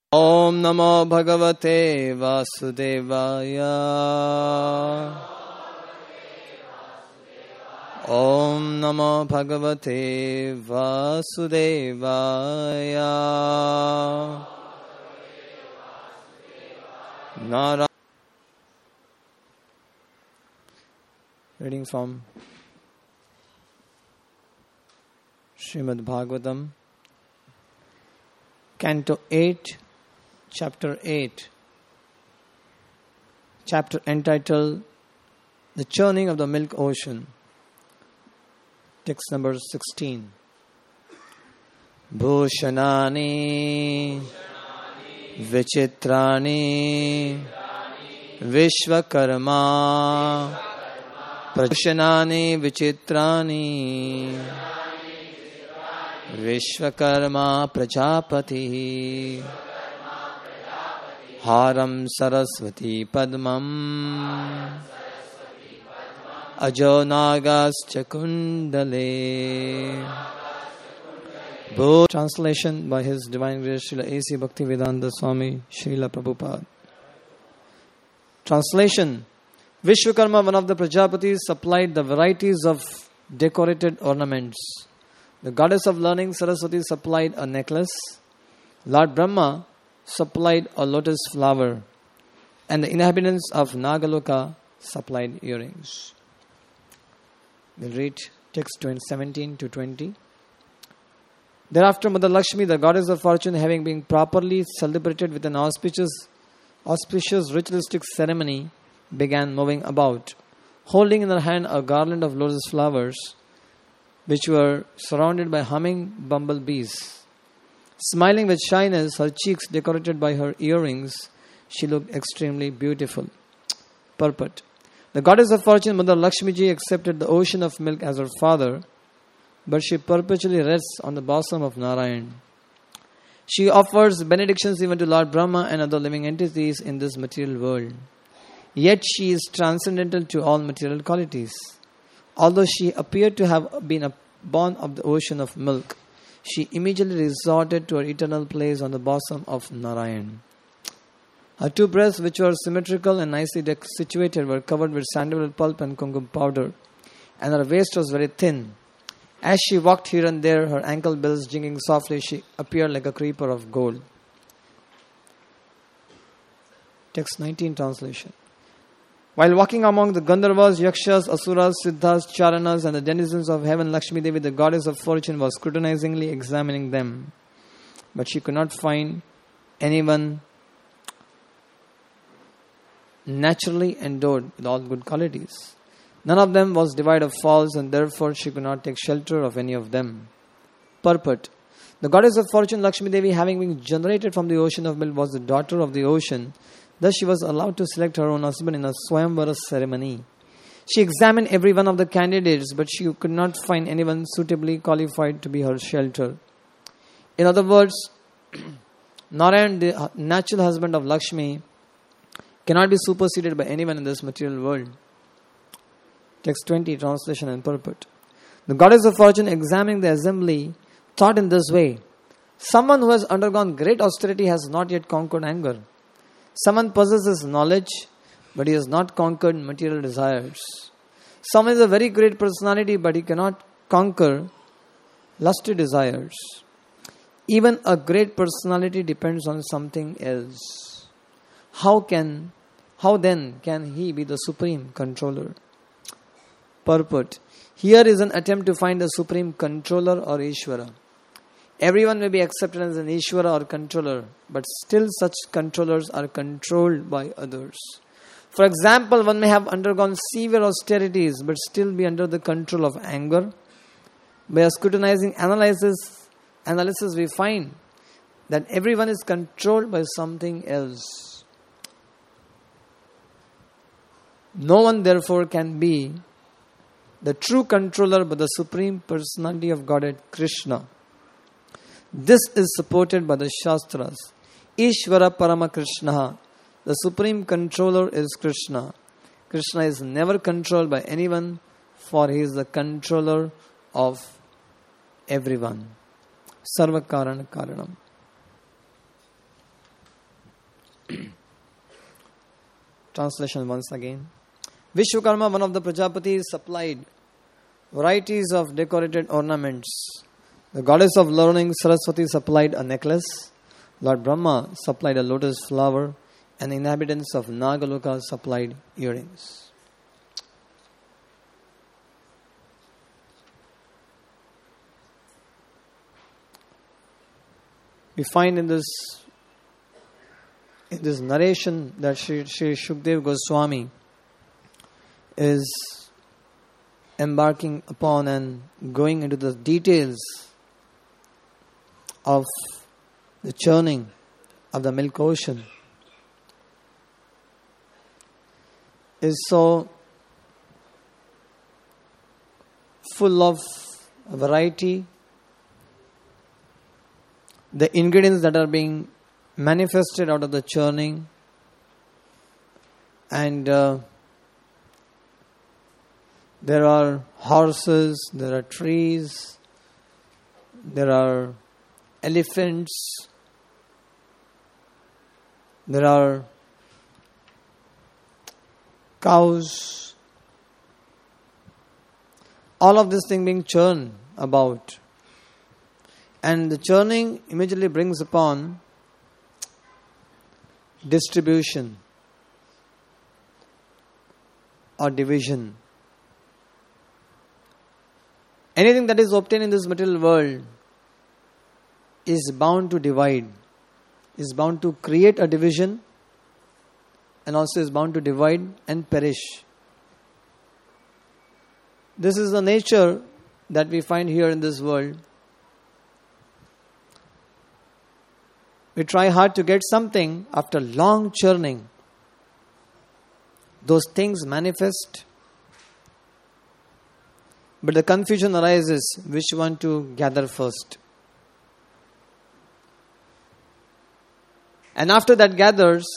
Om Namo Bhagavate Vasudevaya. Om Namo Bhagavate Vasudevaya. Nara. Reading from Srimad Bhagavatam, Canto 8, Chapter 8, chapter entitled The Churning of the Milk Ocean. Text number 16. Bhushanani Vichitrani Vishvakarma Bhushanani Vichitrani Vishvakarma Prajapati Haram Saraswati Padmam Ajo Nagas Chakundale. Translation by His Divine Grace Srila A.C. Bhaktivedanta Swami Srila Prabhupada. Translation. Vishwakarma, one of the Prajapatis, supplied the varieties of decorated ornaments. The goddess of learning Saraswati supplied a necklace. Lord Brahma supplied a lotus flower, and the inhabitants of Nagaloka supplied earrings. We'll read text 17 to 20. Thereafter, Mother Lakshmi, the goddess of fortune, having been properly celebrated with an auspicious ritualistic ceremony, began moving about, holding in her hand a garland of lotus flowers, which were surrounded by humming bumblebees. Smiling with shyness, her cheeks decorated by her earrings, she looked extremely beautiful. Purport. The goddess of fortune, Mother Lakshmiji, accepted the ocean of milk as her father, but she perpetually rests on the bosom of Narayan. She offers benedictions even to Lord Brahma and other living entities in this material world. Yet she is transcendental to all material qualities. Although she appeared to have been born of the ocean of milk, she immediately resorted to her eternal place on the bosom of Narayan. Her two breasts, which were symmetrical and nicely situated, were covered with sandalwood pulp and kumkum powder, and her waist was very thin. As she walked here and there, her ankle bells jingling softly, she appeared like a creeper of gold. Text 19 translation. While walking among the Gandharvas, Yakshas, Asuras, Siddhas, Charanas, and the denizens of heaven, Lakshmi Devi, the goddess of fortune, was scrutinizingly examining them. But she could not find anyone naturally endowed with all good qualities. None of them was devoid of faults, and therefore she could not take shelter of any of them. Purport. The goddess of fortune, Lakshmi Devi, having been generated from the ocean of milk, was the daughter of the ocean. Thus she was allowed to select her own husband in a Swayamvara ceremony. She examined every one of the candidates, but she could not find anyone suitably qualified to be her shelter. In other words, Narayan, the natural husband of Lakshmi, cannot be superseded by anyone in this material world. Text 20, translation and purport. The goddess of fortune, examining the assembly, thought in this way: someone who has undergone great austerity has not yet conquered anger. Someone possesses knowledge, but he has not conquered material desires. Someone is a very great personality, but he cannot conquer lusty desires. Even a great personality depends on something else. How then can he be the supreme controller? Purport. Here is an attempt to find the supreme controller or Ishvara. Everyone may be accepted as an Ishvara or controller, but still such controllers are controlled by others. For example, one may have undergone severe austerities, but still be under the control of anger. By a scrutinizing analysis, we find that everyone is controlled by something else. No one, therefore, can be the true controller but the Supreme Personality of Godhead, Krishna. This is supported by the Shastras. Ishvara Parama Krishna. The Supreme Controller is Krishna. Krishna is never controlled by anyone, for he is the controller of everyone. Sarva Karana Karanam. Translation once again. Vishwakarma, one of the Prajapatis, supplied varieties of decorated ornaments. The goddess of learning, Saraswati, supplied a necklace. Lord Brahma supplied a lotus flower. And the inhabitants of Nagaloka supplied earrings. We find in this narration that Sri Shukdev Goswami is embarking upon and going into the details of the churning of the milk ocean. Is so full of variety. The ingredients that are being manifested out of the churning, and there are horses, there are trees, there are elephants, there are cows, all of this thing being churned about. And the churning immediately brings upon distribution or division. Anything that is obtained in this material world is bound to divide, is bound to create a division, and also is bound to divide and perish. This is the nature that we find here in this world. We try hard to get something after long churning. Those things manifest. But the confusion arises, which one to gather first. And after that gathers,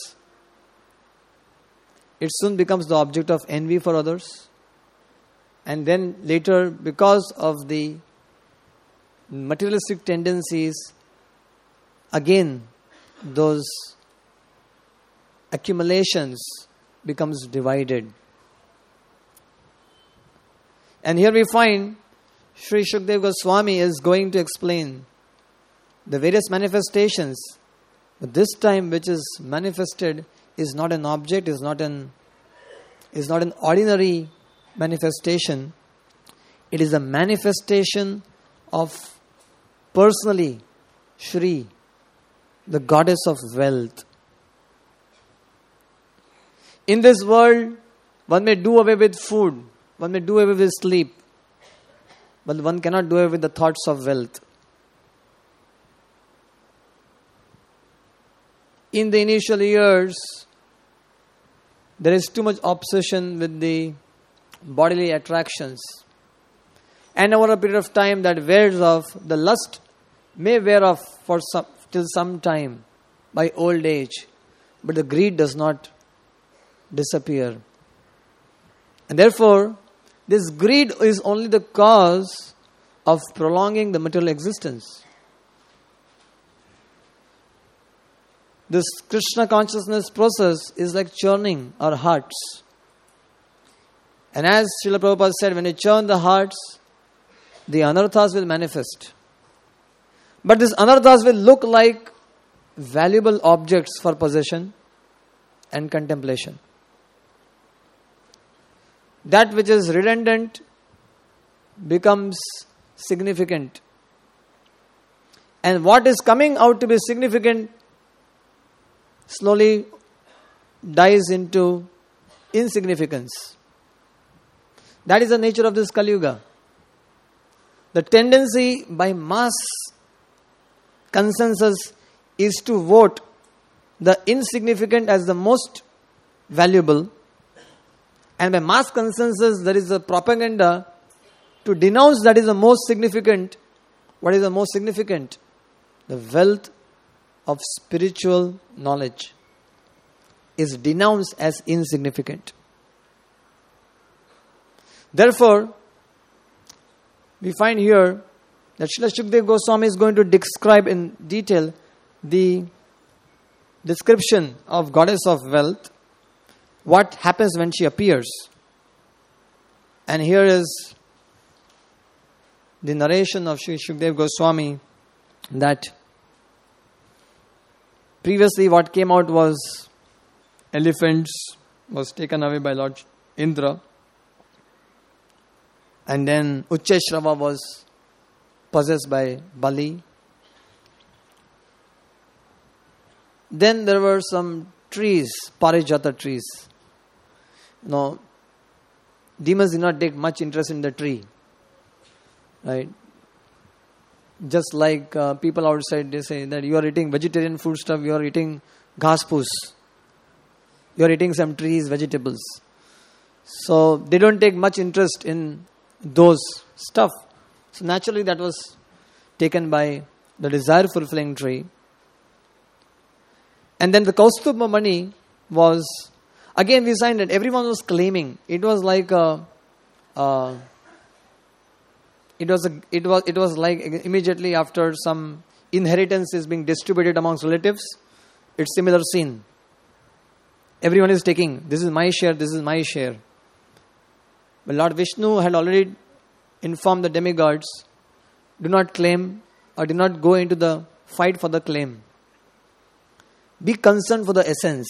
it soon becomes the object of envy for others. And then later, because of the materialistic tendencies, again, those accumulations becomes divided. And here we find Sri Shukdev Goswami is going to explain the various manifestations. But this time which is manifested is not an object, is not an ordinary manifestation. It is a manifestation of personally Shri, the goddess of wealth. In this world, one may do away with food, one may do away with sleep, but one cannot do away with the thoughts of wealth. In the initial years, there is too much obsession with the bodily attractions. And over a period of time that wears off, the lust may wear off till some time by old age, but the greed does not disappear. And therefore, this greed is only the cause of prolonging the material existence. This Krishna consciousness process is like churning our hearts. And as Srila Prabhupada said, when you churn the hearts, the anarthas will manifest. But these anarthas will look like valuable objects for possession and contemplation. That which is redundant becomes significant. And what is coming out to be significant slowly dies into insignificance. That is the nature of this Kali Yuga. The tendency by mass consensus is to vote the insignificant as the most valuable, and by mass consensus there is a propaganda to denounce that is the most significant. What is the most significant? The wealth of spiritual knowledge is denounced as insignificant. Therefore, we find here that Srila Shukdev Goswami is going to describe in detail the description of goddess of wealth, what happens when she appears. And here is the narration of Sri Shukdev Goswami that previously what came out was elephants was taken away by Lord Indra, and then Uchcheshrava was possessed by Bali. Then there were some trees, Parijata trees. Demons did not take much interest in the tree. Right? Just like people outside, they say that you are eating vegetarian food stuff, you are eating ghas poos. You are eating some trees, vegetables. So they don't take much interest in those stuff. So naturally that was taken by the desire fulfilling tree. And then the Kaustubha Mani was, again we find that everyone was claiming. It was like it was like immediately after some inheritance is being distributed amongst relatives. It's similar scene. Everyone is taking, this is my share, this is my share. But Lord Vishnu had already informed the demigods, do not claim or do not go into the fight for the claim. Be concerned for the essence.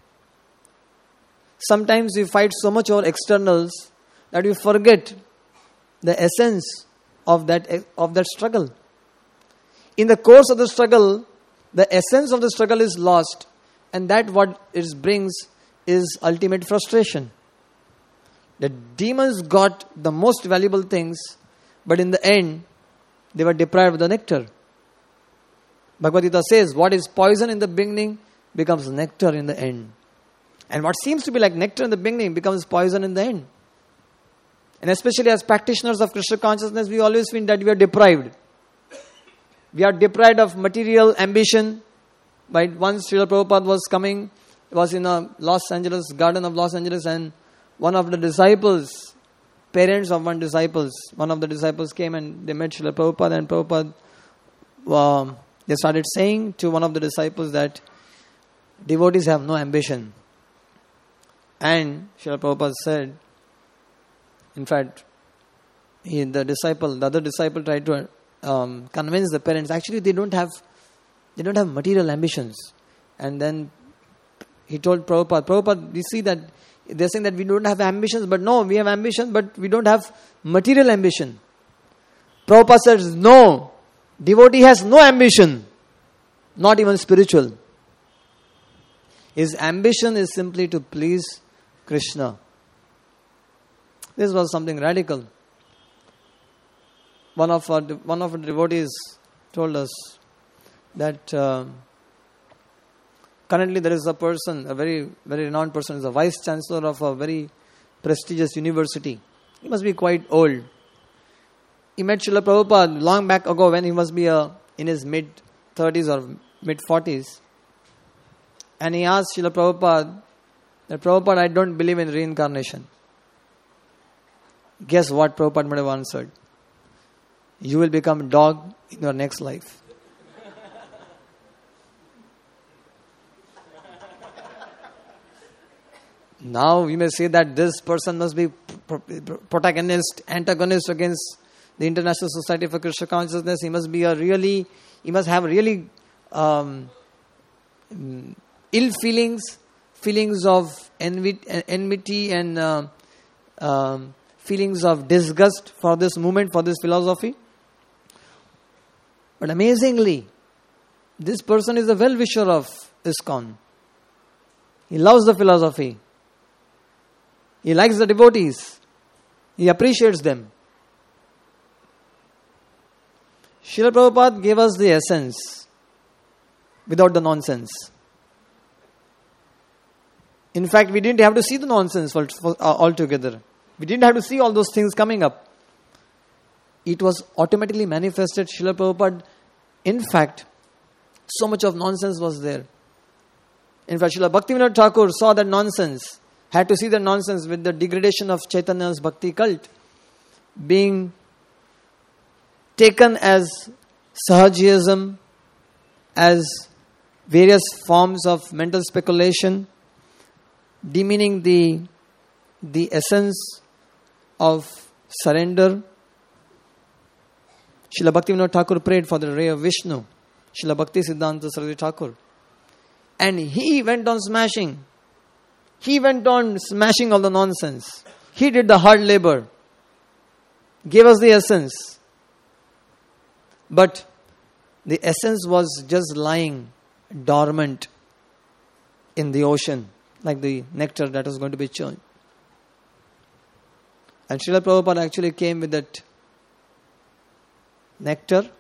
Sometimes we fight so much over externals that we forget the essence of that struggle. In the course of the struggle, the essence of the struggle is lost, and that what it brings is ultimate frustration. The demons got the most valuable things, but in the end, they were deprived of the nectar. Bhagavad Gita says, what is poison in the beginning becomes nectar in the end. And what seems to be like nectar in the beginning becomes poison in the end. And especially as practitioners of Krishna consciousness, we always feel that we are deprived. We are deprived of material ambition. But once Srila Prabhupada was coming, he was in a garden of Los Angeles, and one of the disciples, parents of one of the disciples came and they met Srila Prabhupada, and Prabhupada, they started saying to one of the disciples that devotees have no ambition. And Srila Prabhupada said, in fact, the other disciple tried to convince the parents, actually they don't have material ambitions. And then he told Prabhupada, we see that they're saying that we don't have ambitions, but no, we have ambition, but we don't have material ambition. Prabhupada says, no, devotee has no ambition, not even spiritual. His ambition is simply to please Krishna. This was something radical. One of our devotees told us that currently there is a person, a very, very renowned person, is a vice chancellor of a very prestigious university. He must be quite old. He met Srila Prabhupada long back ago when he must be in his mid-30s or mid-40s. And he asked Srila Prabhupada, that Prabhupada, I don't believe in reincarnation. Guess what Prabhupada might have answered? You will become a dog in your next life. Now we may say that this person must be protagonist, antagonist against the International Society for Krishna Consciousness. He must have really ill feelings of enmity and feelings of disgust for this movement, for this philosophy. But amazingly, this person is a well-wisher of ISKCON. He loves the philosophy. He likes the devotees. He appreciates them. Srila Prabhupada gave us the essence without the nonsense. In fact, we didn't have to see the nonsense altogether. We didn't have to see all those things coming up. It was automatically manifested. Srila Prabhupada, in fact, so much of nonsense was there. In fact, Srila Bhaktivinoda Thakur saw that nonsense, had to see the nonsense with the degradation of Chaitanya's Bhakti cult being taken as Sahajism, as various forms of mental speculation, demeaning the essence of surrender. Srila Bhaktivinoda Thakur prayed for the ray of Vishnu, Srila Bhakti Siddhanta Saraswati Thakur. And he went on smashing. He went on smashing all the nonsense. He did the hard labor. Gave us the essence. But the essence was just lying dormant in the ocean, like the nectar that was going to be churned. And Srila Prabhupada actually came with that nectar.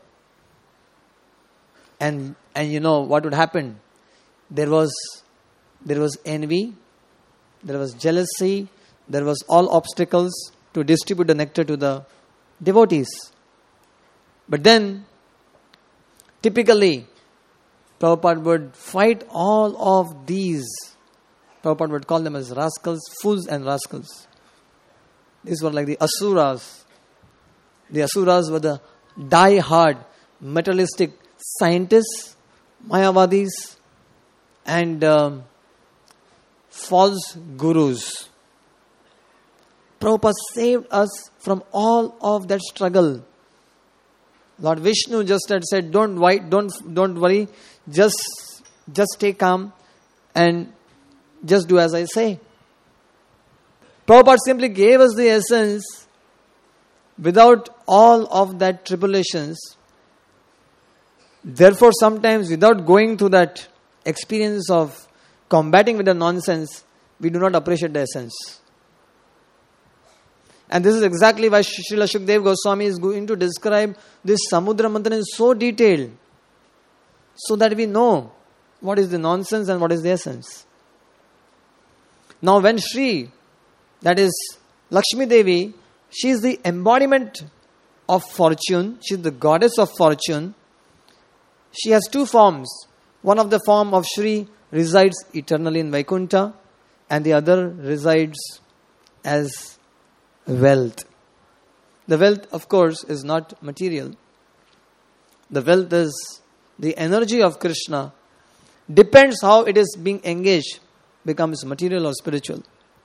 And you know what would happen? There was envy, there was jealousy, there was all obstacles to distribute the nectar to the devotees. But then, typically, Prabhupada would fight all of these. Prabhupada would call them as rascals, fools and rascals. These were like the Asuras. The Asuras were the die-hard, materialistic scientists, Mayavadis, and false gurus. Prabhupada saved us from all of that struggle. Lord Vishnu just had said, don't worry, just stay calm and just do as I say. Prabhupada simply gave us the essence without all of that tribulations. Therefore, sometimes without going through that experience of combating with the nonsense, we do not appreciate the essence. And this is exactly why Srila Shukdev Goswami is going to describe this Samudra Manthan in so detail, so that we know what is the nonsense and what is the essence. Now when Shri, that is Lakshmi Devi, she is the embodiment of fortune, she is the goddess of fortune. She has two forms. One of the form of Shri resides eternally in Vaikuntha, and the other resides as wealth. The wealth, of course, is not material. The wealth is the energy of Krishna. Depends how it is being engaged, becomes material or spiritual.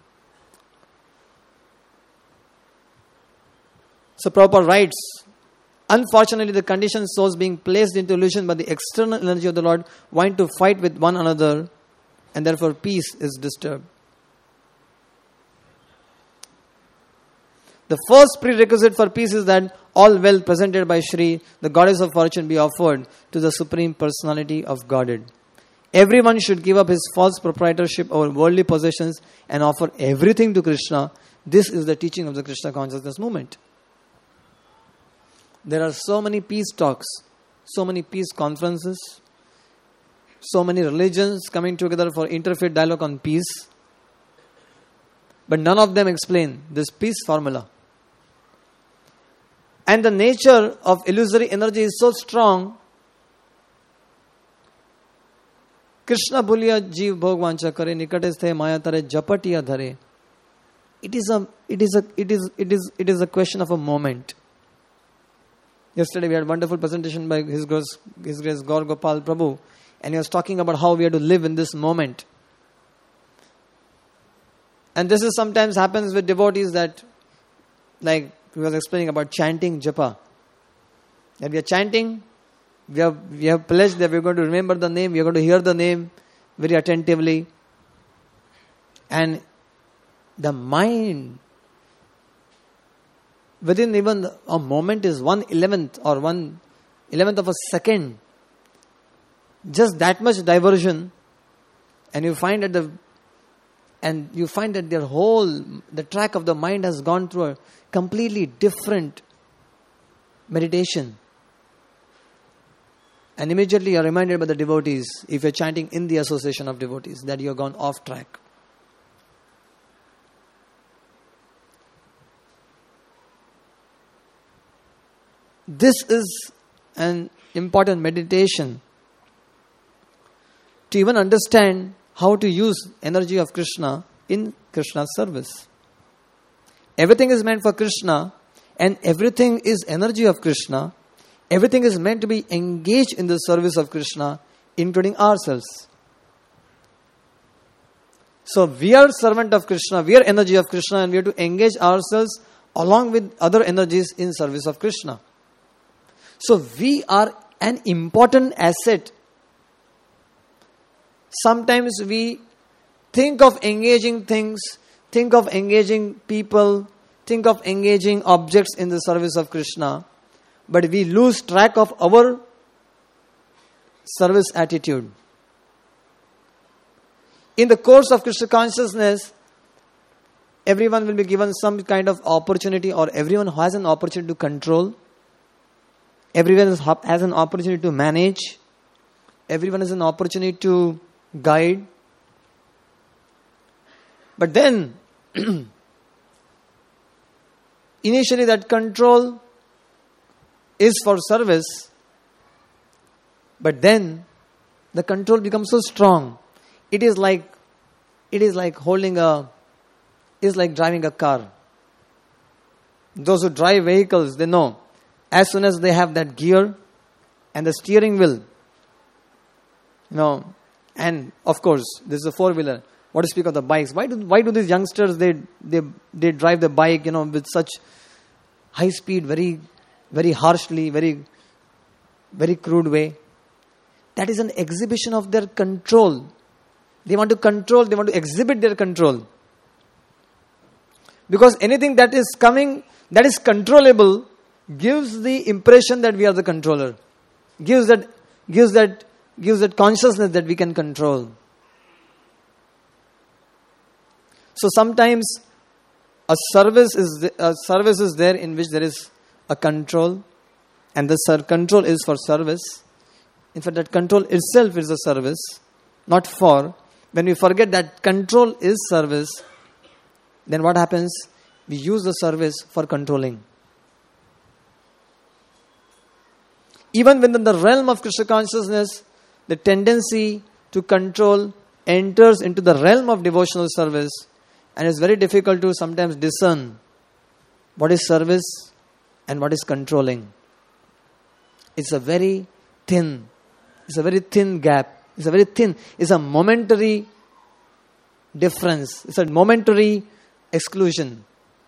So Prabhupada writes, unfortunately, the conditioned souls being placed into illusion by the external energy of the Lord want to fight with one another, and therefore peace is disturbed. The first prerequisite for peace is that all wealth presented by Shri, the goddess of fortune, be offered to the Supreme Personality of Godhead. Everyone should give up his false proprietorship over worldly possessions and offer everything to Krishna. This is the teaching of the Krishna consciousness movement. There are so many peace talks, so many peace conferences, so many religions coming together for interfaith dialogue on peace. But none of them explain this peace formula. And the nature of illusory energy is so strong. Krishna bhuliya jeev bhog vancha kare nikate sthe maya tare japatiya dhare. It is a question of a moment. Yesterday we had a wonderful presentation by His Grace Gaur Gopal Prabhu, and he was talking about how we have to live in this moment. And this is sometimes happens with devotees that, like he was explaining about chanting japa. That we are chanting, we have pledged that we are going to remember the name, we are going to hear the name very attentively. And the mind, within even a moment is 1/11th or 1/11th of a second, just that much diversion, and you find that the track of the mind has gone through a completely different meditation. And immediately you are reminded by the devotees, if you are chanting in the association of devotees, that you have gone off track. This is an important meditation to even understand how to use energy of Krishna in Krishna's service. Everything is meant for Krishna, and everything is energy of Krishna. Everything is meant to be engaged in the service of Krishna, including ourselves. So we are servant of Krishna, we are energy of Krishna, and we have to engage ourselves along with other energies in service of Krishna. So we are an important asset. Sometimes we think of engaging things, think of engaging people, think of engaging objects in the service of Krishna, but we lose track of our service attitude. In the course of Krishna consciousness, everyone will be given some kind of opportunity, or everyone has an opportunity to control. Everyone has an opportunity to manage. Everyone has an opportunity to guide. But then, initially that control is for service, but then the control becomes so strong. It is like driving a car. Those who drive vehicles, they know, as soon as they have that gear and the steering wheel, and of course, this is a four-wheeler. What to speak of the bikes? Why do these youngsters, they drive the bike, with such high speed, very, very harshly, very, very crude way? That is an exhibition of their control. They want to control, they want to exhibit their control. Because anything that is coming, that is controllable, gives the impression that we are the controller. Gives that consciousness that we can control. So sometimes a service is there in which there is a control, and the control is for service. In fact, that control itself is a service, not for. When we forget that control is service, then what happens? We use the service for controlling. Even within the realm of Krishna consciousness, the tendency to control enters into the realm of devotional service, and it's very difficult to sometimes discern what is service and what is controlling. It's a very thin gap. It's a momentary difference. It's a momentary exclusion.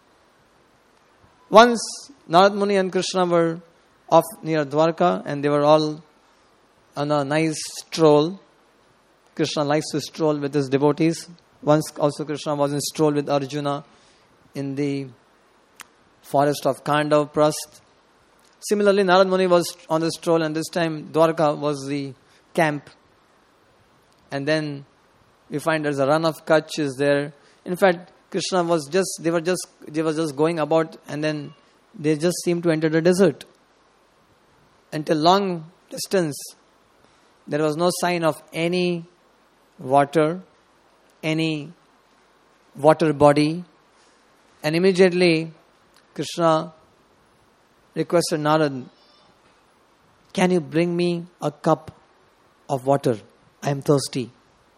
Once Narad Muni and Krishna were off near Dwarka, and they were all on a nice stroll. Krishna likes to stroll with his devotees. Once also Krishna was in stroll with Arjuna in the forest of Khandavprastha. Similarly, Narad Muni was on the stroll, and this time Dwarka was the camp. And then we find there's a run of Kutch is there. In fact, Krishna was just going about, and then they just seemed to enter the desert. Until long distance, there was no sign of any water body. And immediately, Krishna requested Narad, can you bring me a cup of water? I am thirsty.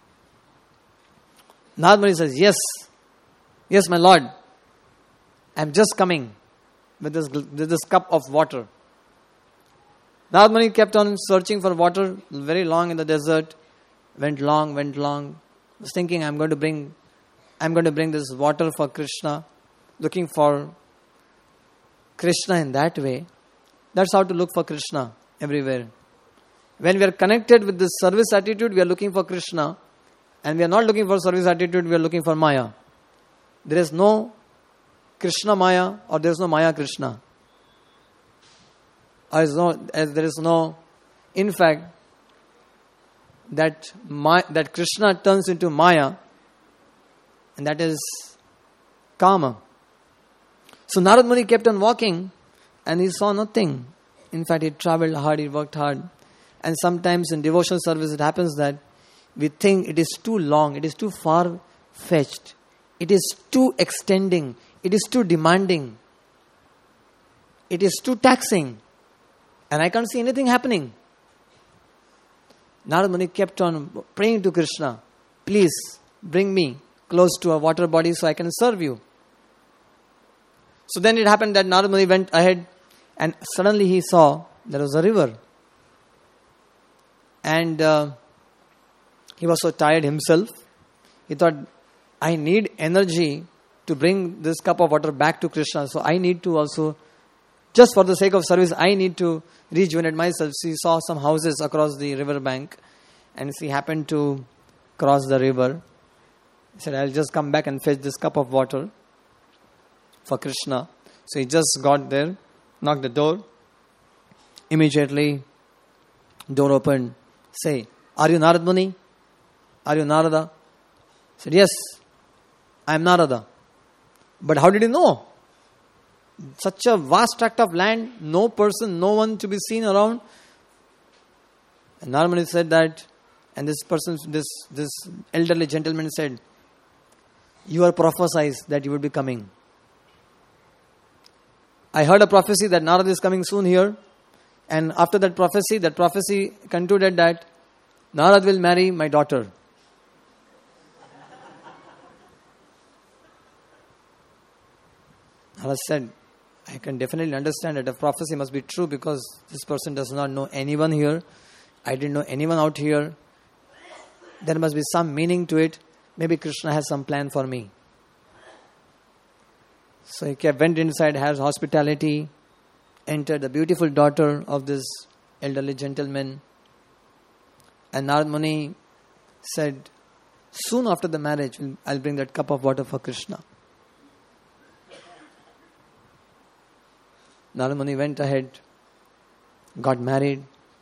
Narad Muni says, yes, my Lord. I am just coming with this cup of water. Narad Muni kept on searching for water very long in the desert. Went long. Was thinking, I'm going to bring this water for Krishna. Looking for Krishna in that way. That's how to look for Krishna everywhere. When we are connected with this service attitude, we are looking for Krishna. And we are not looking for service attitude, we are looking for Maya. There is no Krishna Maya, or there is no Maya Krishna. In fact, that Krishna turns into Maya, and that is Kama. So Narad Muni kept on walking, and he saw nothing. In fact, he traveled hard, he worked hard. And sometimes in devotional service it happens that we think it is too long, it is too far-fetched, it is too extending, it is too demanding, it is too taxing, and I can't see anything happening. Narad Muni kept on praying to Krishna, please bring me close to a water body so I can serve you. So then it happened that Narad Muni went ahead, and suddenly he saw there was a river. And he was so tired himself. He thought, I need energy to bring this cup of water back to Krishna. So I need to also, just for the sake of service, I need to rejuvenate myself. So he saw some houses across the river bank. And he happened to cross the river. He said, I'll just come back and fetch this cup of water for Krishna. So he just got there, knocked the door. Immediately, door opened. Say, are you Narad Muni? Are you Narada? He said, yes, I am Narada. But how did you know? Such a vast tract of land, no person, no one to be seen around. And Narad Muni said that, and this person, this elderly gentleman said, you are prophesied that you will be coming. I heard a prophecy that Narada is coming soon here. And after that prophecy concluded that Narada will marry my daughter. Narada said, I can definitely understand that the prophecy must be true because this person does not know anyone here. I didn't know anyone out here. There must be some meaning to it. Maybe Krishna has some plan for me. So he went inside, had hospitality, entered the beautiful daughter of this elderly gentleman. And Narad Muni said, soon after the marriage, I'll bring that cup of water for Krishna. Narad Muni went ahead, got married,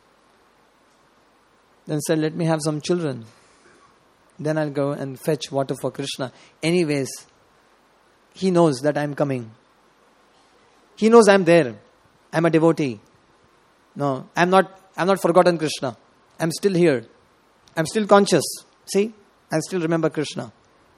then said, let me have some children. Then I'll go and fetch water for Krishna. Anyways, he knows that I'm coming. He knows I'm there. I'm a devotee. No, I'm not forgotten Krishna. I'm still here. I'm still conscious. See, I still remember Krishna.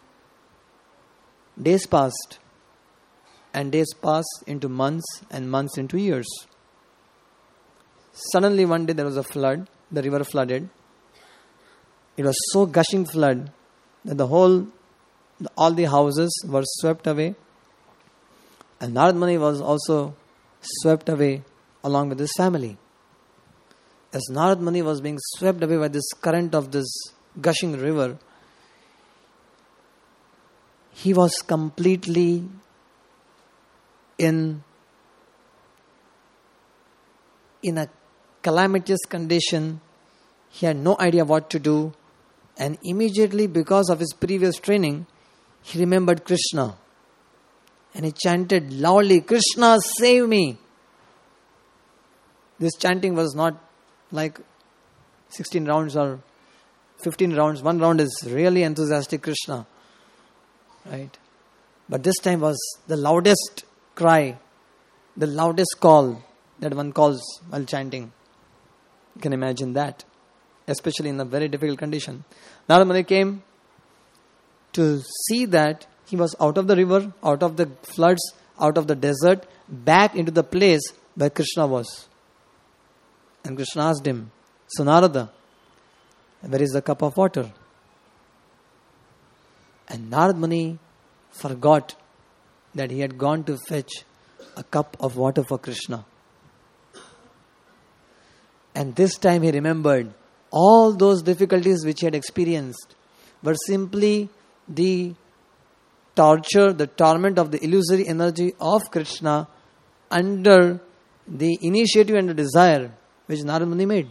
Days passed. And days passed into months and months into years. Suddenly one day there was a flood. The river flooded. It was so gushing flood that all the houses were swept away. And Narad Muni was also swept away along with his family. As Narad Muni was being swept away by this current of this gushing river, he was completely in a calamitous condition. He had no idea what to do. And immediately, because of his previous training, he remembered Krishna. And he chanted loudly, Krishna, save me. This chanting was not like 16 rounds or 15 rounds. One round is really enthusiastic Krishna. Right? But this time was the loudest cry, the loudest call that one calls while chanting. You can imagine that, especially in a very difficult condition. Narad Muni came to see that he was out of the river, out of the floods, out of the desert, back into the place where Krishna was. And Krishna asked him, so Narada, where is the cup of water? And Narad Muni forgot that he had gone to fetch a cup of water for Krishna. And this time he remembered all those difficulties which he had experienced were simply the torture, the torment of the illusory energy of Krishna under the initiative and the desire which Narad Muni made.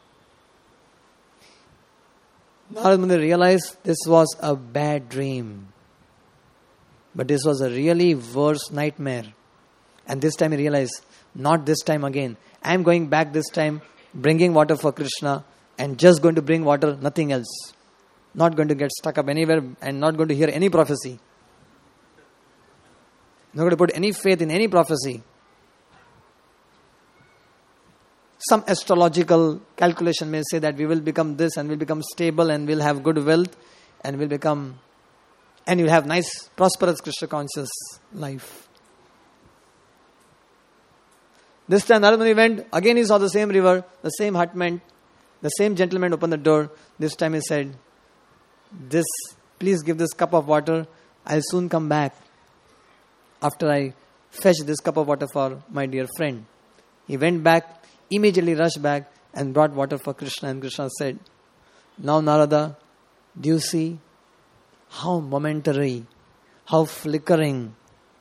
Narad Muni realized this was a bad dream. But this was a really worse nightmare. And this time he realized, not this time again. I am going back this time, bringing water for Krishna, and just going to bring water, nothing else. Not going to get stuck up anywhere and not going to hear any prophecy. Not going to put any faith in any prophecy. Some astrological calculation may say that we will become this and we'll become stable and we'll have good wealth and you'll have nice, prosperous, Krishna conscious life. This time Narad Muni went, again he saw the same river, the same hutman, the same gentleman opened the door. This time he said, please give this cup of water, I'll soon come back after I fetch this cup of water for my dear friend. He went back, immediately rushed back, and brought water for Krishna. And Krishna said, now Narada, do you see how momentary, how flickering,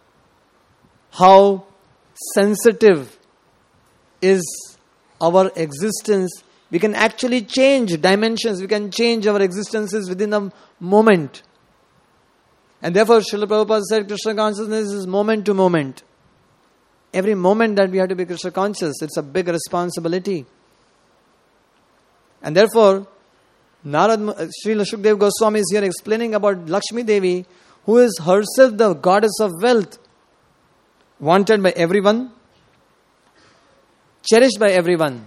how sensitive is our existence? We can actually change dimensions. We can change our existences within a moment. And therefore, Srila Prabhupada said Krishna consciousness is moment to moment. Every moment that we have to be Krishna conscious, it's a big responsibility. And therefore, Srila Shukdev Goswami is here explaining about Lakshmi Devi, who is herself the goddess of wealth, wanted by everyone, cherished by everyone.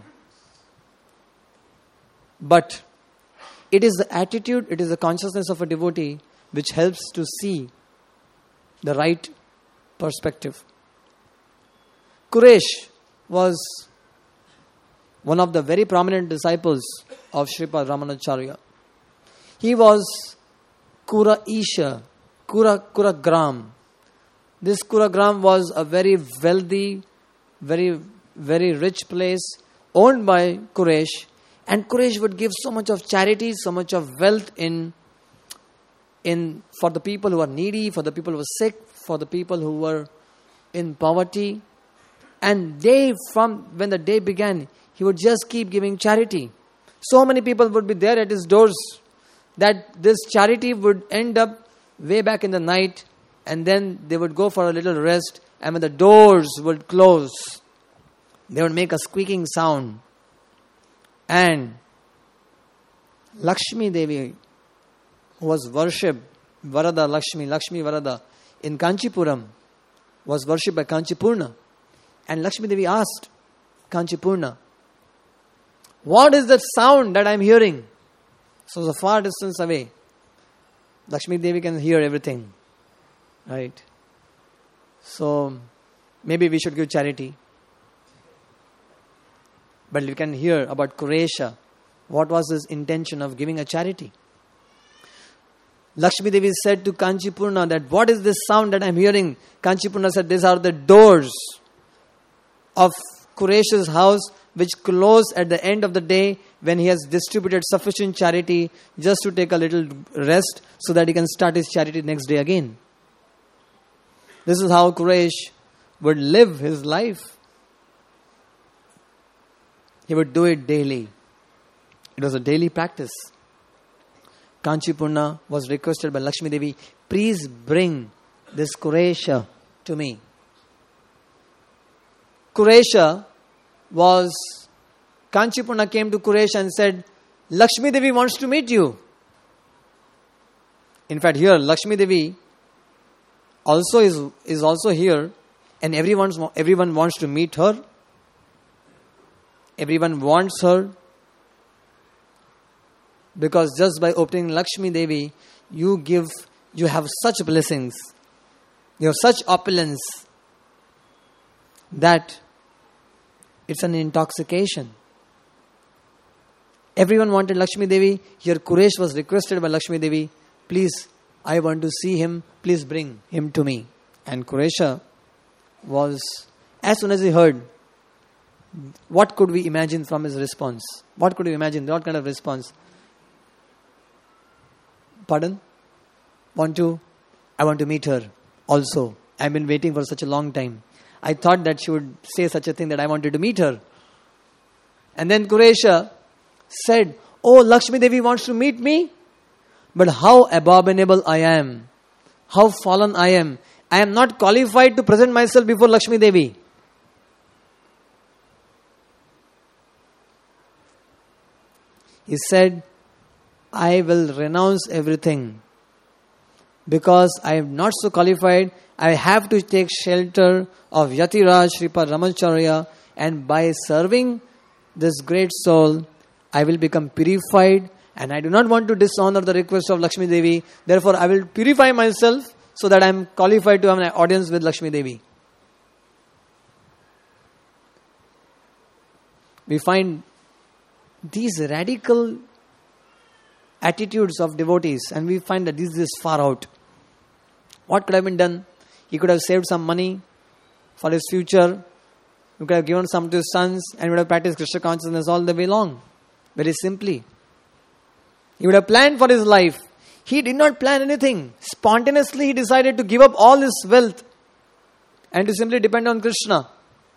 But it is the attitude, it is the consciousness of a devotee which helps to see the right perspective. Kuresh was one of the very prominent disciples of Sripad Ramanacharya. He was Kuraisha, Kuragram. This Kuragram was a very wealthy, very, very rich place owned by Kuresh. And Kuresh would give so much of charity, so much of wealth in for the people who are needy, for the people who are sick, for the people who were in poverty. And when the day began, he would just keep giving charity. So many people would be there at his doors that this charity would end up way back in the night, and then they would go for a little rest, and when the doors would close, they would make a squeaking sound. And Lakshmi Devi, who was worshipped, Varada Lakshmi Varada, in Kanchipuram, was worshipped by Kanchipurna. And Lakshmi Devi asked Kanchipurna, what is that sound that I am hearing? So it's a far distance away. Lakshmi Devi can hear everything. Right? So maybe we should give charity. But we can hear about Kuresha. What was his intention of giving a charity? Lakshmi Devi said to Kanchipurna that what is this sound that I am hearing? Kanchipurna said, these are the doors of Kuresha's house, which close at the end of the day when he has distributed sufficient charity just to take a little rest so that he can start his charity next day again. This is how Kuresh would live his life. He would do it daily. It was a daily practice. Kanchipurna was requested by Lakshmi Devi, please bring this Kuresha to me. Kuresha was, Kanchipurna came to Kuresha and said, Lakshmi Devi wants to meet you. In fact, here Lakshmi Devi also is also here, and everyone wants to meet her. Everyone wants her, because just by opening Lakshmi Devi, you have such blessings, you have such opulence that it's an intoxication. Everyone wanted Lakshmi Devi. Here Kuresh was requested by Lakshmi Devi, please, I want to see him, please bring him to me. And Kuresha was, as soon as he heard, what could we imagine from his response? What could you imagine? What kind of response? Pardon? I want to meet her also. I've been waiting for such a long time. I thought that she would say such a thing, that I wanted to meet her. And then Kuresha said, oh, Lakshmi Devi wants to meet me? But how abominable I am. How fallen I am. I am not qualified to present myself before Lakshmi Devi. He said, I will renounce everything because I am not so qualified. I have to take shelter of Yatiraj Sripad Ramacharya, and by serving this great soul, I will become purified, and I do not want to dishonor the request of Lakshmi Devi. Therefore, I will purify myself so that I am qualified to have an audience with Lakshmi Devi. We find these radical attitudes of devotees, and we find that this is far out. What could have been done? He could have saved some money for his future, He could have given some to his sons and would have practiced Krishna consciousness all the way long. Very simply. He would have planned for his life. He did not plan anything. Spontaneously he decided to give up all his wealth and to simply depend on Krishna.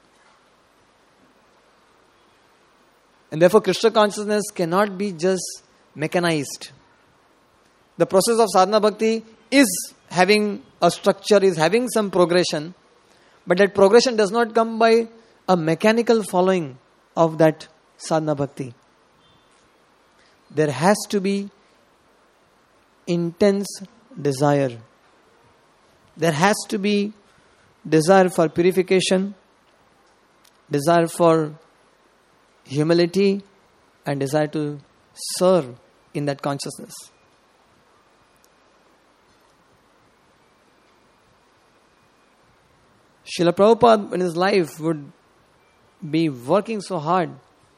And therefore Krishna consciousness cannot be just mechanized. The process of sadhana bhakti is having a structure, is having some progression. But that progression does not come by a mechanical following of that sadhana bhakti. There has to be intense desire. There has to be desire for purification, desire for humility, and desire to serve in that consciousness. Srila Prabhupada in his life would be working so hard,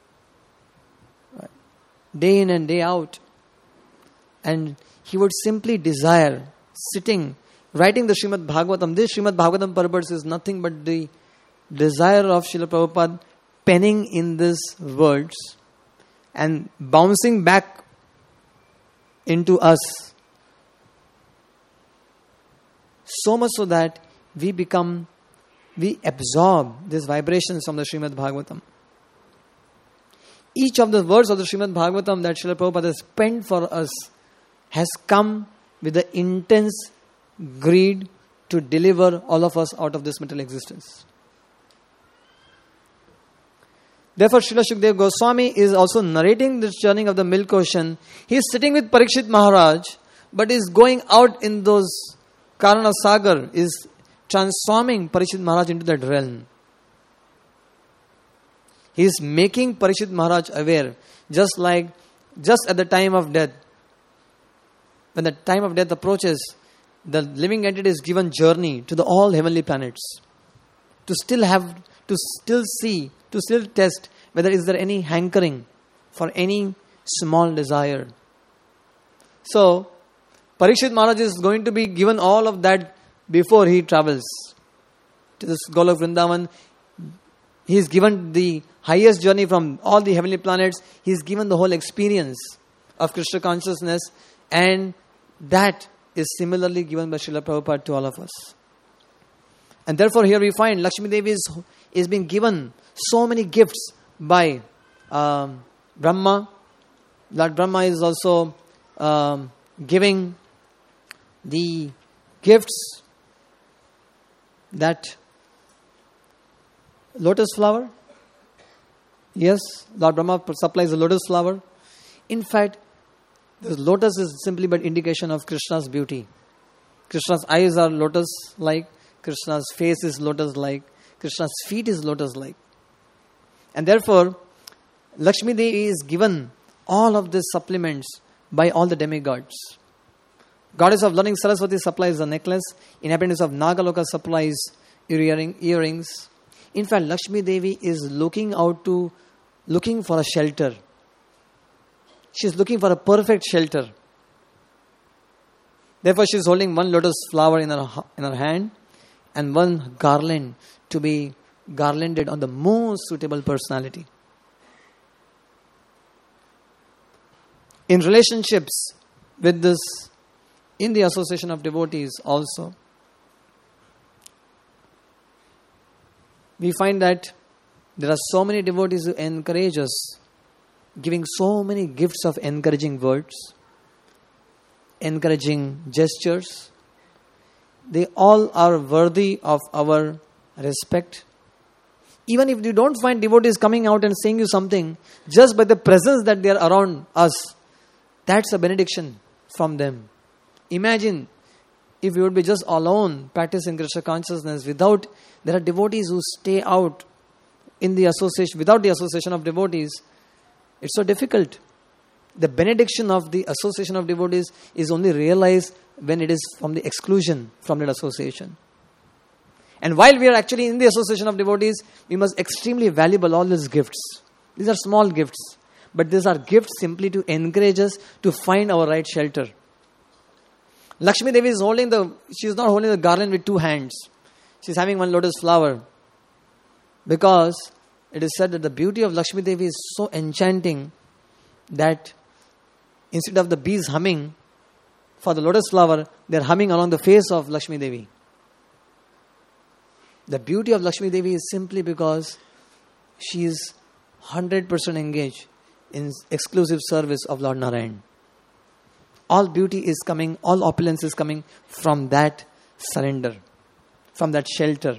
day in and day out, and he would simply desire sitting, writing the Srimad Bhagavatam. This Srimad Bhagavatam purpose is nothing but the desire of Srila Prabhupada penning in these words and bouncing back into us, so much so that we absorb these vibrations from the Srimad Bhagavatam. Each of the words of the Srimad Bhagavatam that Srila Prabhupada has penned for us has come with the intense greed to deliver all of us out of this material existence. Therefore, Srila Shukdev Goswami is also narrating this journey of the milk ocean. He is sitting with Parikshit Maharaj, but is going out in those Karana Sagar, is transforming Parikshit Maharaj into that realm. He is making Parikshit Maharaj aware, just at the time of death. When the time of death approaches, the living entity is given journey to the all heavenly planets to still see, to still test whether is there any hankering for any small desire. So, Parikshit Maharaj is going to be given all of that before he travels to this Golok Vrindavan. He is given the highest journey from all the heavenly planets. He is given the whole experience of Krishna consciousness, and that is similarly given by Srila Prabhupada to all of us. And therefore here we find Lakshmi Devi is being given so many gifts by Brahma. Lord Brahma is also giving the gifts that lotus flower. Yes, Lord Brahma supplies the lotus flower. In fact, the lotus is simply but indication of Krishna's beauty. Krishna's eyes are lotus-like. Krishna's face is lotus-like. Krishna's feet is lotus-like. And therefore, Lakshmi Devi is given all of these supplements by all the demigods. Goddess of learning Saraswati supplies the necklace. Inhabitants of Nagaloka supplies earrings. In fact, Lakshmi Devi is looking for a shelter. She is looking for a perfect shelter. Therefore, she is holding one lotus flower in her hand and one garland to be garlanded on the most suitable personality. In relationships with this, in the association of devotees also, we find that there are so many devotees who encourage us, giving so many gifts of encouraging words, encouraging gestures. They all are worthy of our respect. Even if you don't find devotees coming out and saying you something, just by the presence that they are around us, that's a benediction from them. Imagine if you would be just alone practicing Krishna consciousness there are devotees who stay out in the association, without the association of devotees. It's so difficult. The benediction of the association of devotees is only realized when it is from the exclusion from that association. And while we are actually in the association of devotees, we must extremely valuable all these gifts. These are small gifts, but these are gifts simply to encourage us to find our right shelter. Lakshmi Devi is she is not holding the garland with two hands. She is having one lotus flower. Because it is said that the beauty of Lakshmi Devi is so enchanting that instead of the bees humming for the lotus flower, they are humming along the face of Lakshmi Devi. The beauty of Lakshmi Devi is simply because she is 100% engaged in exclusive service of Lord Narayan. All beauty is coming, all opulence is coming from that surrender, from that shelter.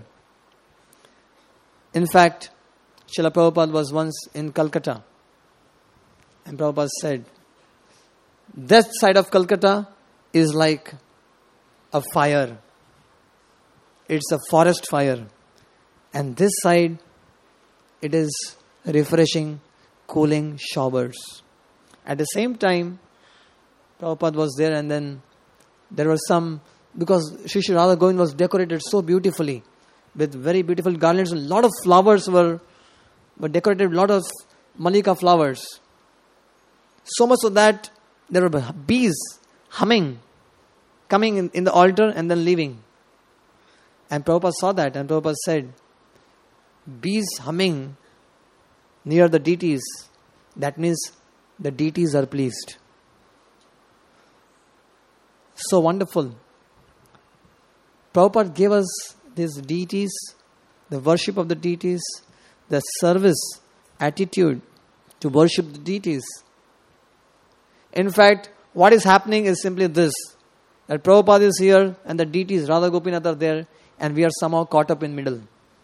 In fact, Srila Prabhupada was once in Calcutta, and Prabhupada said, that side of Calcutta is like a fire. It's a forest fire. And this side, it is refreshing, cooling showers. At the same time, Prabhupada was there, and then there were some, because Sri Sri Radha Govind was decorated so beautifully with very beautiful garlands. A lot of flowers were decorated, a lot of Malika flowers. So much so that there were bees humming, coming in the altar and then leaving. And Prabhupada saw that, and Prabhupada said, bees humming near the deities, that means the deities are pleased. So wonderful. Prabhupada gave us these deities, the worship of the deities, the service attitude to worship the deities. In fact, what is happening is simply this, that Prabhupada is here and the deities, Radha Gopinath, are there, and we are somehow caught up in middle.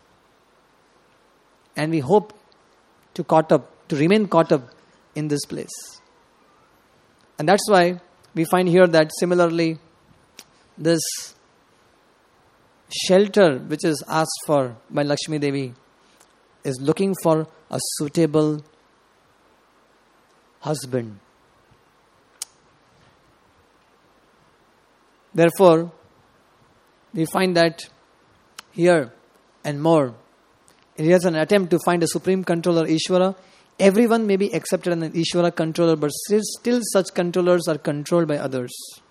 And we hope to remain caught up in this place. And that's why we find here that similarly, this shelter which is asked for by Lakshmi Devi is looking for a suitable husband. Therefore, we find that here and more, it is an attempt to find a supreme controller, Ishvara. Everyone may be accepted as an Ishvara controller, but still such controllers are controlled by others.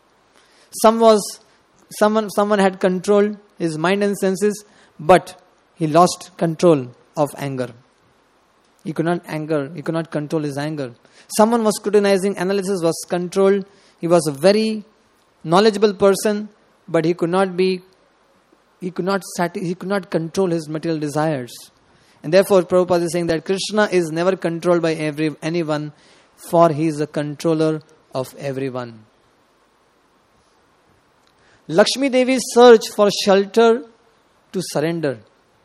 Someone had controlled his mind and senses, but he lost control of anger. He could not control his anger. Someone was scrutinizing, analysis was controlled. He was a very knowledgeable person, but he could not control his material desires. And therefore, Prabhupada is saying that Krishna is never controlled by anyone, for he is the controller of everyone. Lakshmi Devi's search for shelter to surrender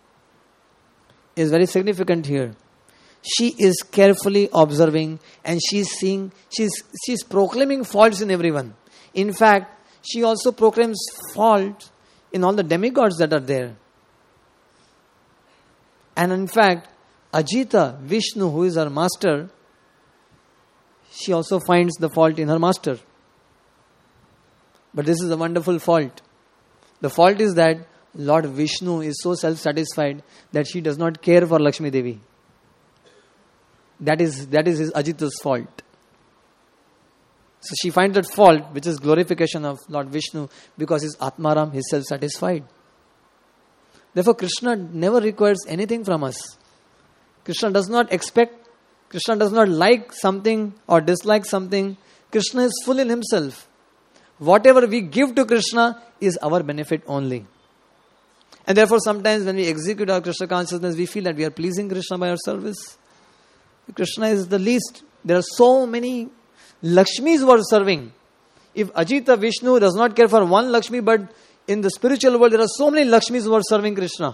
is very significant here. She is carefully observing, and she's proclaiming faults in everyone. In fact, she also proclaims fault in all the demigods that are there. And in fact, Ajita, Vishnu, who is her master, she also finds the fault in her master. But this is a wonderful fault. The fault is that Lord Vishnu is so self-satisfied that she does not care for Lakshmi Devi. That is his Ajita's fault. So she finds that fault, which is glorification of Lord Vishnu, because his Atmaram is self-satisfied. Therefore, Krishna never requires anything from us. Krishna does not expect, Krishna does not like something or dislike something. Krishna is full in himself. Whatever we give to Krishna is our benefit only. And therefore, sometimes when we execute our Krishna consciousness, we feel that we are pleasing Krishna by our service. Krishna is the least. There are so many Lakshmis who are serving. If Ajita Vishnu does not care for one Lakshmi, but in the spiritual world there are so many Lakshmis who are serving Krishna,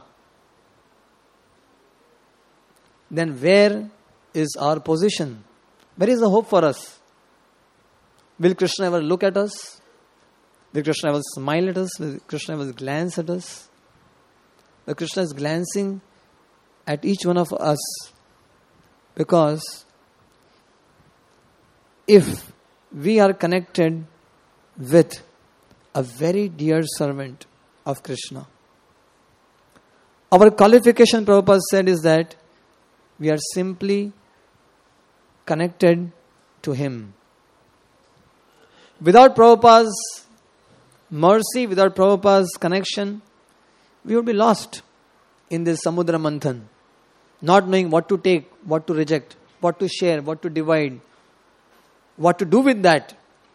then where is our position? Where is the hope for us? Will Krishna ever look at us? Will Krishna ever smile at us? Will Krishna ever glance at us? But Krishna is glancing at each one of us, because if we are connected with a very dear servant of Krishna, our qualification, Prabhupada said, is that we are simply connected to him. Without Prabhupada's mercy, without Prabhupada's connection, we would be lost in this Samudra Manthan. not knowing what to take, what to reject, what to share, what to divide, what to do with that.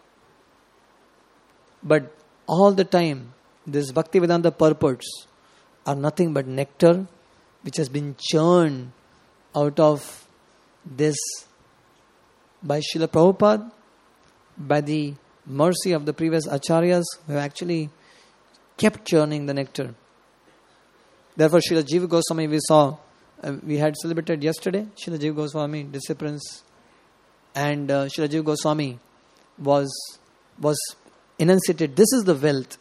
But all the time, this Bhaktivedanta purports are nothing but nectar which has been churned out of this by Srila Prabhupada, by the mercy of the previous acharyas who have actually kept churning the nectar. Therefore, Srila Jiva Goswami, we had celebrated yesterday, Srila Jiva Goswami disappearance, and Srila Jiva Goswami was enunciated, this is the wealth.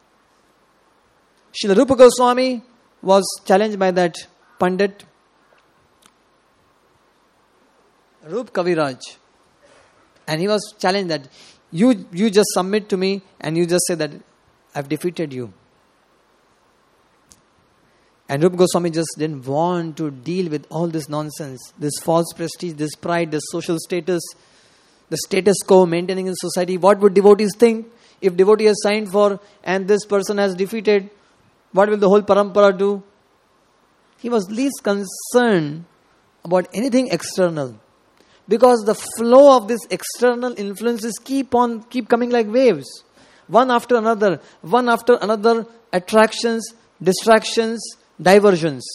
Srila Rupa Goswami was challenged by that Pandit, Rup Kaviraj, and he was challenged that you just submit to me and you just say that I've defeated you. And Rupa Goswami just didn't want to deal with all this nonsense, this false prestige, this pride, this social status, the status quo maintaining in society. What would devotees think if devotee has signed for and this person has defeated? What will the whole parampara do? He was least concerned about anything external, because the flow of this external influences keep coming like waves, one after another, attractions, distractions, diversions.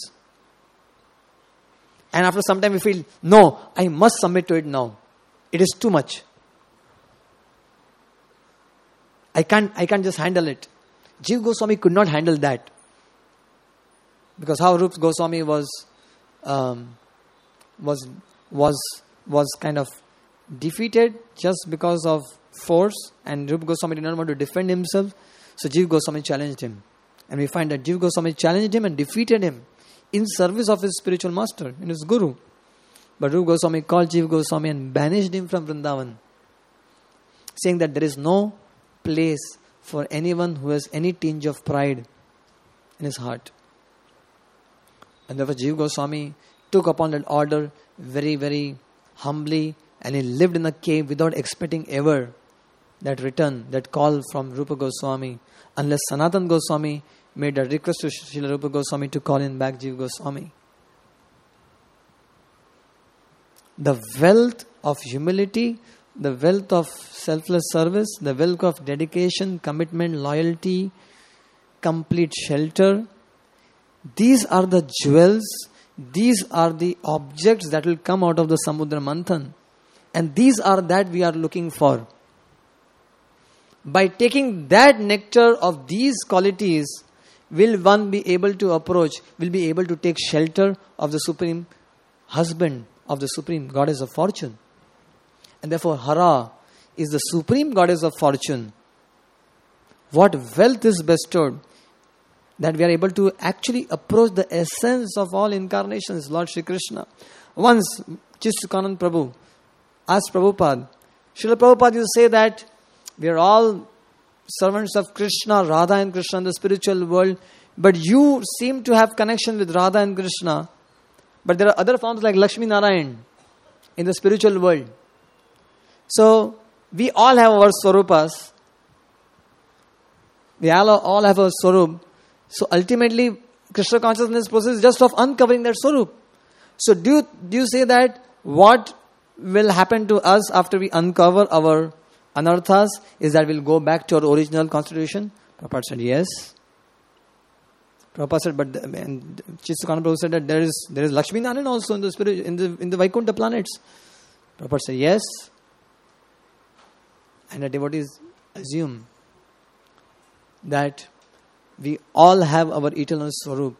And after some time we feel, no, I must submit to it now. It is too much. I can't just handle it. Jiva Goswami could not handle that. Because how Rupa Goswami was kind of defeated just because of force, and Rupa Goswami did not want to defend himself. So Jiva Goswami challenged him. And we find that Jiva Goswami challenged him and defeated him in service of his spiritual master, in his guru. But Rupa Goswami called Jiva Goswami and banished him from Vrindavan, saying that there is no place for anyone who has any tinge of pride in his heart. And therefore Jiva Goswami took upon that order very, very humbly, and he lived in a cave without expecting ever that return, that call from Rupa Goswami, unless Sanatan Goswami made a request to Srila Rupa Goswami to call in back Jiva Goswami. The wealth of humility, the wealth of selfless service, the wealth of dedication, commitment, loyalty, complete shelter, these are the jewels, these are the objects that will come out of the Samudra Manthan. And these are that we are looking for. By taking that nectar of these qualities, will one be able to approach, will be able to take shelter of the Supreme Husband, of the Supreme Goddess of Fortune. And therefore Hara is the Supreme Goddess of Fortune. What wealth is bestowed, that we are able to actually approach the essence of all incarnations, Lord Shri Krishna. Once Chistukanand Prabhu asked Prabhupada, Srila Prabhupada used to say that we are all servants of Krishna, Radha and Krishna in the spiritual world, but you seem to have connection with Radha and Krishna, but there are other forms like Lakshmi Narayan in the spiritual world. So we all have our swarupas. We all have our swarup. So ultimately, Krishna consciousness process is just of uncovering that swarup. So do you say that what will happen to us after we uncover our anarthas is that we'll go back to our original constitution? Prabhupada said yes. Prabhupada said, but Chistukananda Prabhu said that there is Lakshmi Narayan also in the spirit, in the Vaikuntha planets. Prabhupada said yes. And the devotees assume that we all have our eternal swarup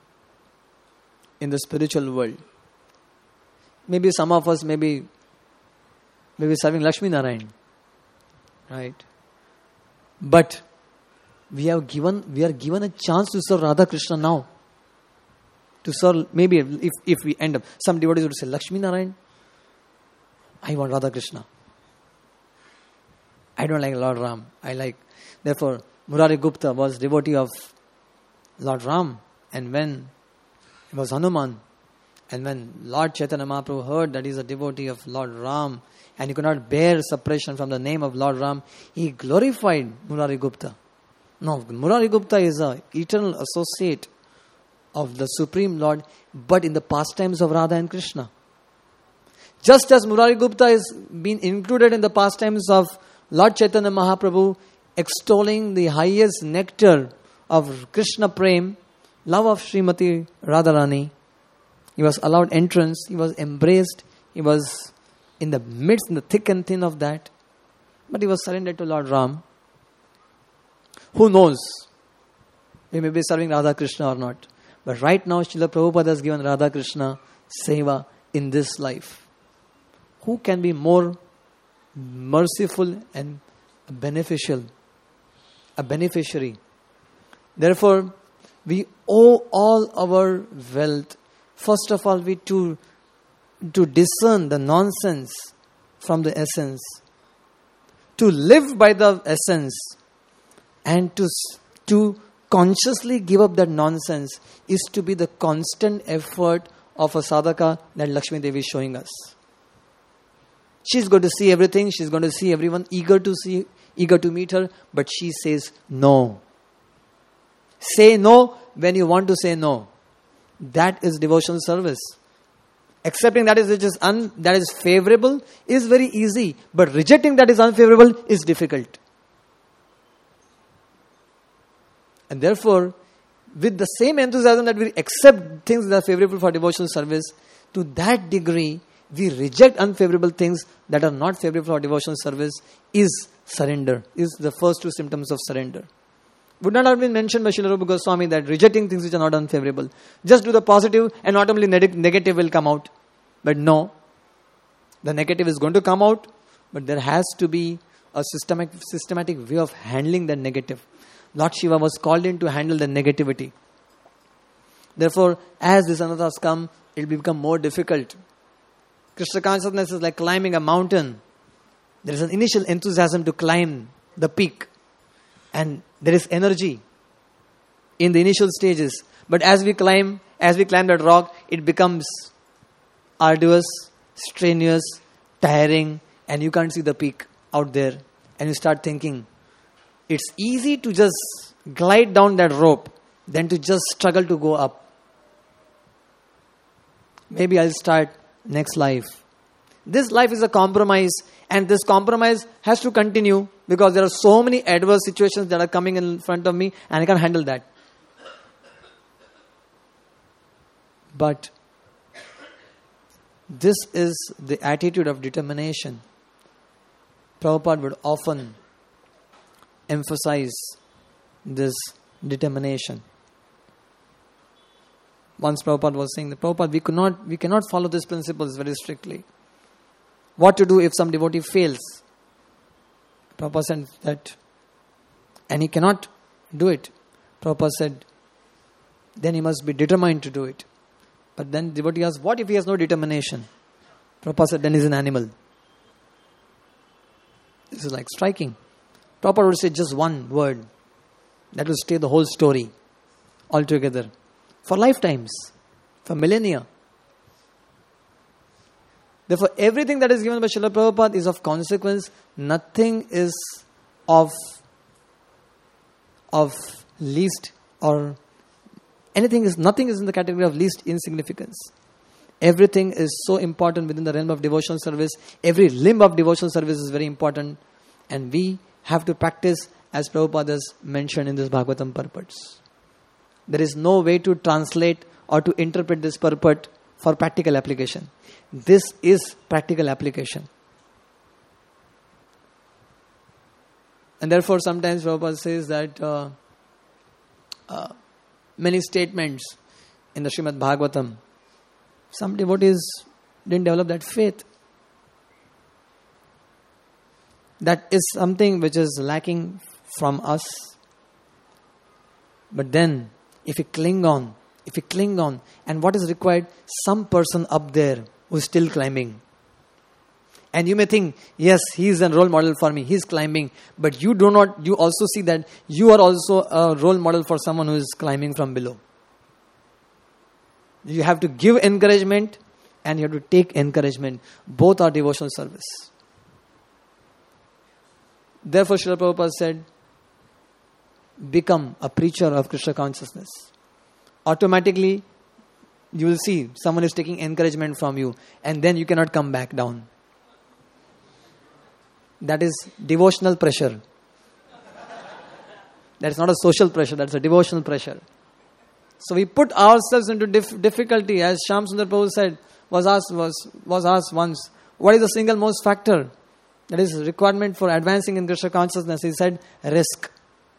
in the spiritual world. Maybe some of us may be serving Lakshmi Narayan, right? But we are given a chance to serve Radha Krishna now. To serve, maybe if we end up, some devotees would say, Lakshmi Narayan, I want Radha Krishna. I don't like Lord Ram. Therefore, Murari Gupta was devotee of Lord Ram, and when he was Hanuman, and when Lord Chaitanya Mahaprabhu heard that he is a devotee of Lord Ram, and he could not bear separation from the name of Lord Ram, he glorified Murari Gupta. No, Murari Gupta is an eternal associate of the Supreme Lord, but in the pastimes of Radha and Krishna. Just as Murari Gupta is been included in the pastimes of Lord Chaitanya Mahaprabhu, extolling the highest nectar of Krishna Prem, love of Srimati Radharani. He was allowed entrance, he was embraced, he was in the midst, in the thick and thin of that. But he was surrendered to Lord Ram. Who knows? We may be serving Radha Krishna or not. But right now, Srila Prabhupada has given Radha Krishna seva in this life. Who can be more merciful and beneficial? A beneficiary. Therefore, we owe all our wealth, first of all, to discern the nonsense from the essence, to live by the essence, and to consciously give up that nonsense is to be the constant effort of a sadhaka that Lakshmi Devi is showing us. She's going to see everything, she's going to see everyone, eager to meet her, but she says no. Say no when you want to say no. That is devotional service. Accepting that is favorable is very easy, but rejecting that is unfavorable is difficult. And therefore, with the same enthusiasm that we accept things that are favorable for devotional service, to that degree, we reject unfavorable things that are not favorable for devotional service is surrender, is the first two symptoms of surrender. Would not have been mentioned by Srila Rupa Goswami that rejecting things which are not unfavorable. Just do the positive and automatically negative will come out. But no, the negative is going to come out, but there has to be a systematic way of handling the negative. Lord Shiva was called in to handle the negativity. Therefore, as these anathas come, it will become more difficult. Krishna consciousness is like climbing a mountain. There is an initial enthusiasm to climb the peak. And there is energy in the initial stages. But as we climb that rock, it becomes arduous, strenuous, tiring, and you can't see the peak out there. And you start thinking, it's easy to just glide down that rope than to just struggle to go up. Maybe I'll start next life. This life is a compromise, and this compromise has to continue because there are so many adverse situations that are coming in front of me and I can't handle that. But this is the attitude of determination. Prabhupada would often emphasize this determination. Once Prabhupada was saying that, Prabhupada, we cannot follow these principles very strictly. What to do if some devotee fails? Prabhupada said that, and he cannot do it. Prabhupada said, then he must be determined to do it. But then devotee asked, what if he has no determination? Prabhupada said, then he's an animal. This is like striking. Prabhupada would say just one word. That will stay the whole story altogether. For lifetimes. For millennia. Therefore, everything that is given by Srila Prabhupada is of consequence. Nothing is of least or nothing is in the category of least insignificance. Everything is so important within the realm of devotional service. Every limb of devotional service is very important. And we have to practice as Prabhupada has mentioned in this Bhagavatam purports. There is no way to translate or to interpret this purport for practical application. This is practical application. And therefore sometimes Prabhupada says that many statements in the Srimad Bhagavatam, some devotees didn't develop that faith. That is something which is lacking from us. But then, if we cling on, and what is required? Some person up there who is still climbing. And you may think, yes, he is a role model for me, he is climbing. But you also see that you are also a role model for someone who is climbing from below. You have to give encouragement and you have to take encouragement. Both are devotional service. Therefore, Srila Prabhupada said, become a preacher of Krishna consciousness. automatically you will see someone is taking encouragement from you, and then you cannot come back down. That is devotional pressure. That's not a social pressure, that's a devotional pressure. So we put ourselves into difficulty, as Shyam Sundar Prabhu said, was asked once, what is the single most factor that is requirement for advancing in Krishna consciousness? He said, risk.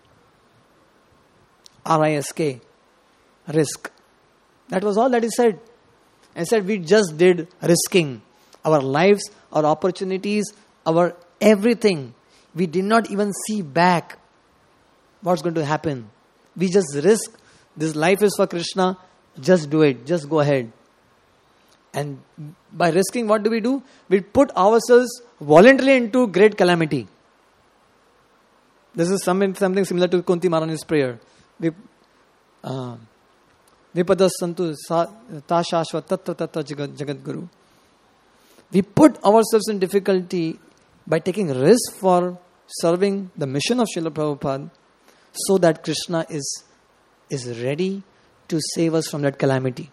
R-I-S-K. Risk. That was all that he said. And said, we just did risking. Our lives, our opportunities, our everything. We did not even see back what's going to happen. We just risk. This life is for Krishna. Just do it. Just go ahead. And by risking, what do? We put ourselves voluntarily into great calamity. This is something similar to Kunti Maharani's prayer. Vipada santu ta shashvat tattva tattva jagat guru. We put ourselves in difficulty by taking risk for serving the mission of Srila Prabhupada, so that Krishna is ready to save us from that calamity.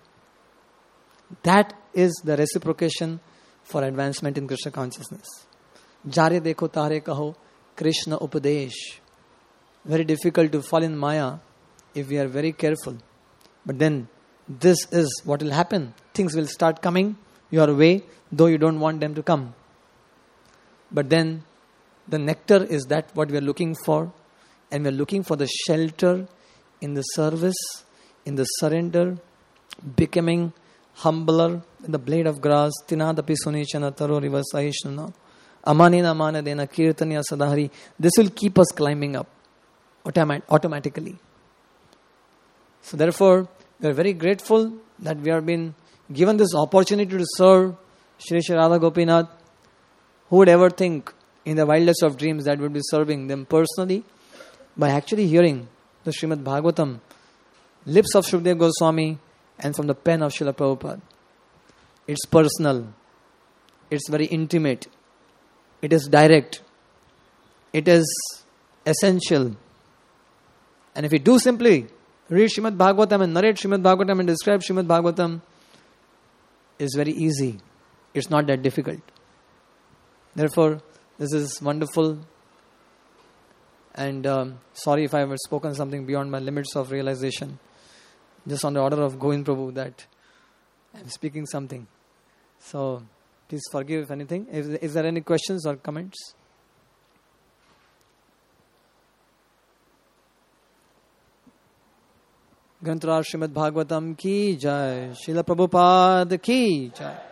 That is the reciprocation for advancement in Krishna consciousness. Jare dekho tare kaho Krishna upadesh. Very difficult to fall in Maya if we are very careful. But then this is what will happen. Things will start coming your way, though you don't want them to come. But then the nectar is that what we are looking for. And we are looking for the shelter in the service, in the surrender, becoming humbler than the blade of grass. Tinadapi sunichana taroriva sahishnana. Amanina manadena kirtanya sadahari. This will keep us climbing up automatically. So therefore, we are very grateful that we have been given this opportunity to serve Shri Shri Radha Gopinath. Who would ever think in the wildest of dreams that we would be serving them personally? By actually hearing the Srimad Bhagavatam, lips of Shukdev Goswami, and from the pen of Srila Prabhupada. It's personal. It's very intimate. It is direct. It is essential. And if we do simply read Srimad Bhagavatam and narrate Srimad Bhagavatam and describe Srimad Bhagavatam, it's very easy. It's not that difficult. Therefore, this is wonderful. And sorry if I have spoken something beyond my limits of realization. Just on the order of Govind Prabhu that I'm speaking something. So please forgive if anything. Is there any questions or comments? Granthara Srimad Bhagavatam ki jai. Srila Prabhupada ki jai.